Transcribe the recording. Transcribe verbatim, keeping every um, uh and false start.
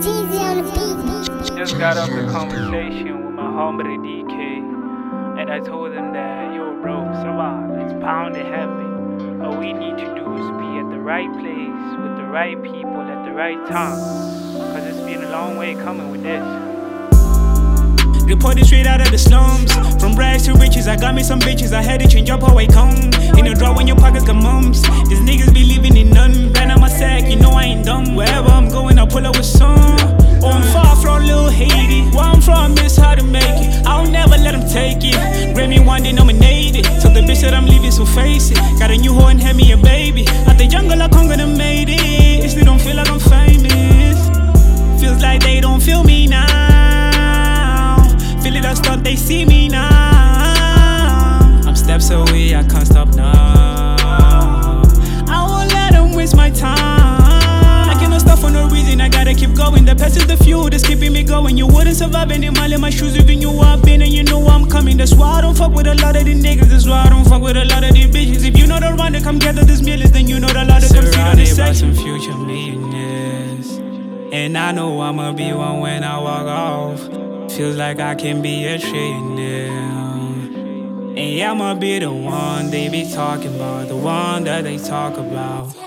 Just got off the conversation with my homie D K, and I told him that, yo bro, Sabah, it's bound to happen. All we need to do is be at the right place, with the right people, at the right time. Cause it's been a long way coming with this. Reported straight out of the slums. From rags to riches, I got me some bitches. I had to change up how I come. In a draw when your pockets got mums. These niggas be living in none. Ran out my sack, you know I ain't dumb. Wherever I'm going, I pull up with some. Oh, I'm far from Lil Haiti. Where I'm from is how to make it. I'll never let them take it. Grammy one day nominated. Told the bitch that I'm leaving, so face it. Got a new hoe and had me a baby. Out the jungle, I conquered and made it. It still don't feel like I'm famous. Feels like they don't feel me now. Feel it, I start, they see me now. I'm steps away, I can't stop now. I won't let them waste my time. I cannot stop for no reason, I gotta keep going. The past is the fuel that's keeping me going. You wouldn't survive any mile in my shoes if you knew where I've been and you know I'm coming. That's why I don't fuck with a lot of these niggas. That's why I don't fuck with a lot of these bitches. If you know the run to come gather this millions, then you know the lot of come sit on this section. Some future millionaires, and I know I'ma be one when I walk off. Feels like I can be a trillionaire. And yeah, I'ma be the one they be talking about, the one that they talk about.